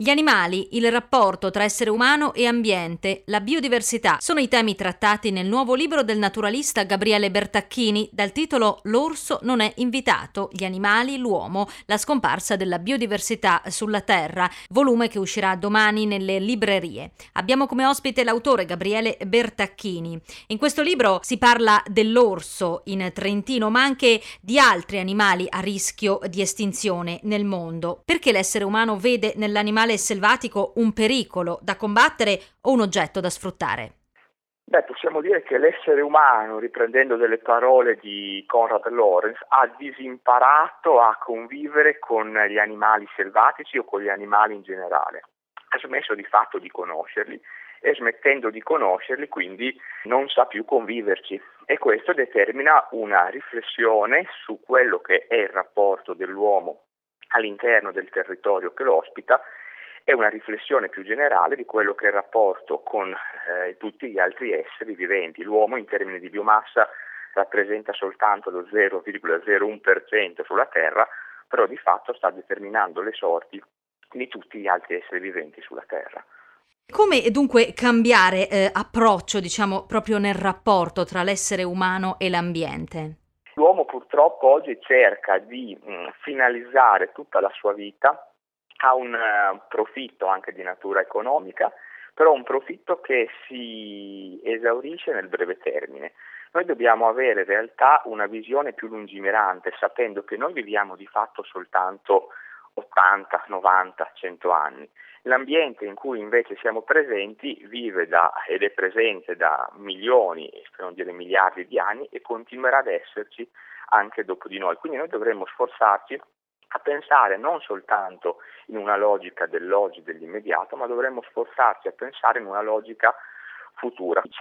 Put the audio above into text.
Gli animali, il rapporto tra essere umano e ambiente, la biodiversità sono i temi trattati nel nuovo libro del naturalista Gabriele Bertacchini dal titolo L'orso non è invitato, gli animali, l'uomo, la scomparsa della biodiversità sulla Terra, volume che uscirà domani nelle librerie. Abbiamo come ospite l'autore Gabriele Bertacchini. In questo libro si parla dell'orso in Trentino, ma anche di altri animali a rischio di estinzione nel mondo. Perché l'essere umano vede nell'animale selvatico un pericolo da combattere o un oggetto da sfruttare? Possiamo dire che l'essere umano, riprendendo delle parole di Konrad Lorenz, ha disimparato a convivere con gli animali selvatici o con gli animali in generale. Ha smesso di fatto di conoscerli e smettendo di conoscerli quindi non sa più conviverci e questo determina una riflessione su quello che è il rapporto dell'uomo all'interno del territorio che lo ospita e una riflessione più generale di quello che è il rapporto con tutti gli altri esseri viventi. L'uomo in termini di biomassa rappresenta soltanto lo 0,01% sulla Terra, però di fatto sta determinando le sorti di tutti gli altri esseri viventi sulla Terra. Come dunque cambiare approccio, diciamo, proprio nel rapporto tra l'essere umano e l'ambiente? L'uomo purtroppo oggi cerca di finalizzare tutta la sua vita a un profitto anche di natura economica, però un profitto che si esaurisce nel breve termine. Noi dobbiamo avere in realtà una visione più lungimirante, sapendo che noi viviamo di fatto soltanto 80, 90, 100 anni. L'ambiente in cui invece siamo presenti vive ed è presente da milioni, per non dire miliardi di anni e continuerà ad esserci anche dopo di noi. Quindi noi dovremmo sforzarci a pensare non soltanto in una logica dell'oggi, dell'immediato, ma dovremmo sforzarci a pensare in una logica futura.